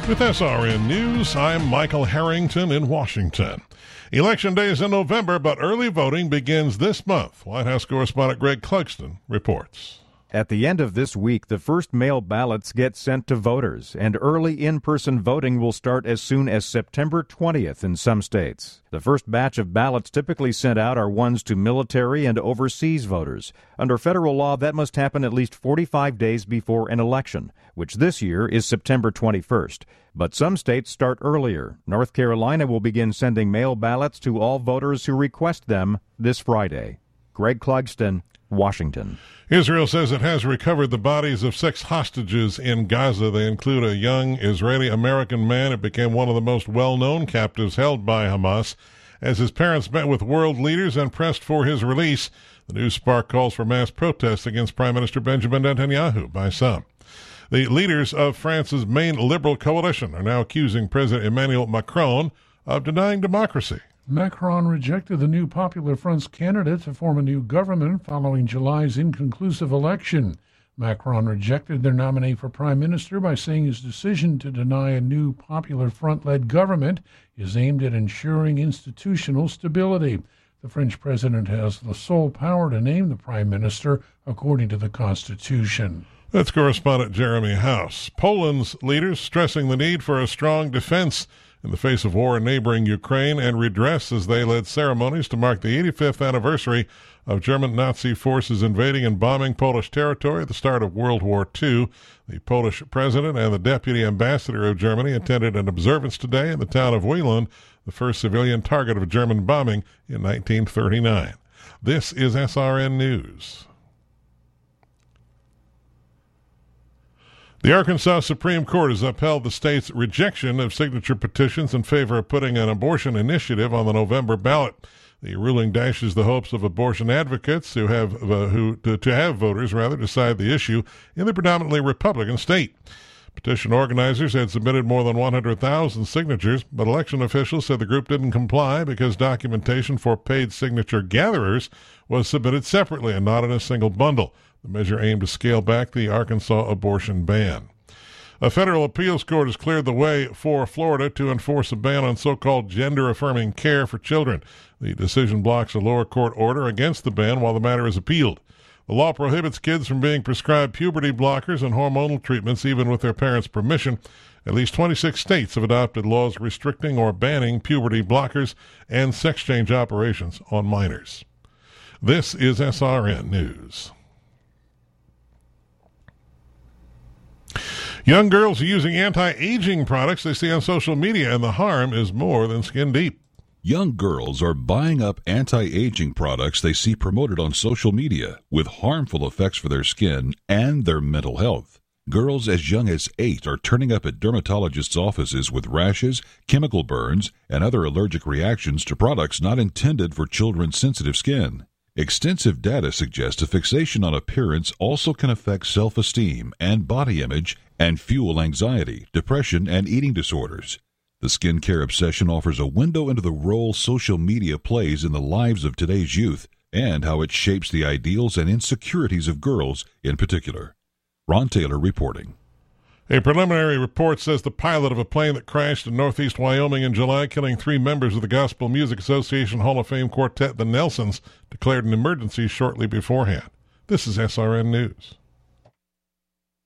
With SRN News, I'm Michael Harrington in Washington. Election day is in November, but early voting begins this month. White House correspondent Greg Clugston reports. At the end of this week, the first mail ballots get sent to voters, and early in-person voting will start as soon as September 20th in some states. The first batch of ballots typically sent out are ones to military and overseas voters. Under federal law, that must happen at least 45 days before an election, which this year is September 21st. But some states start earlier. North Carolina will begin sending mail ballots to all voters who request them this Friday. Greg Clugston, Washington. Israel says it has recovered the bodies of 6 hostages in Gaza. They include a young Israeli-American man who became one of the most well-known captives held by Hamas. As his parents met with world leaders and pressed for his release, the news sparked calls for mass protests against Prime Minister Benjamin Netanyahu by some. The leaders of France's main liberal coalition are now accusing President Emmanuel Macron of denying democracy. Macron rejected the new Popular Front's candidate to form a new government following July's inconclusive election. Macron rejected their nominee for prime minister by saying his decision to deny a new Popular Front-led government is aimed at ensuring institutional stability. The French president has the sole power to name the prime minister according to the Constitution. That's correspondent Jeremy House. Poland's leaders stressing the need for a strong defense in the face of war in neighboring Ukraine and redress as they led ceremonies to mark the 85th anniversary of German Nazi forces invading and bombing Polish territory at the start of World War II. The Polish president and the deputy ambassador of Germany attended an observance today in the town of Wieland, the first civilian target of German bombing in 1939. This is SRN News. The Arkansas Supreme Court has upheld the state's rejection of signature petitions in favor of putting an abortion initiative on the November ballot. The ruling dashes the hopes of abortion advocates to have voters decide the issue in the predominantly Republican state. Petition organizers had submitted more than 100,000 signatures, but election officials said the group didn't comply because documentation for paid signature gatherers was submitted separately and not in a single bundle. The measure aimed to scale back the Arkansas abortion ban. A federal appeals court has cleared the way for Florida to enforce a ban on so-called gender-affirming care for children. The decision blocks a lower court order against the ban while the matter is appealed. The law prohibits kids from being prescribed puberty blockers and hormonal treatments even with their parents' permission. At least 26 states have adopted laws restricting or banning puberty blockers and sex change operations on minors. This is SRN News. Young girls are using anti-aging products they see on social media, and the harm is more than skin deep. Young girls are buying up anti-aging products they see promoted on social media with harmful effects for their skin and their mental health. Girls as young as 8 are turning up at dermatologists' offices with rashes, chemical burns, and other allergic reactions to products not intended for children's sensitive skin. Extensive data suggests a fixation on appearance also can affect self-esteem and body image and fuel anxiety, depression, and eating disorders. The skincare obsession offers a window into the role social media plays in the lives of today's youth and how it shapes the ideals and insecurities of girls in particular. Ron Taylor reporting. A preliminary report says the pilot of a plane that crashed in northeast Wyoming in July, killing 3 members of the Gospel Music Association Hall of Fame quartet, the Nelsons, declared an emergency shortly beforehand. This is SRN News.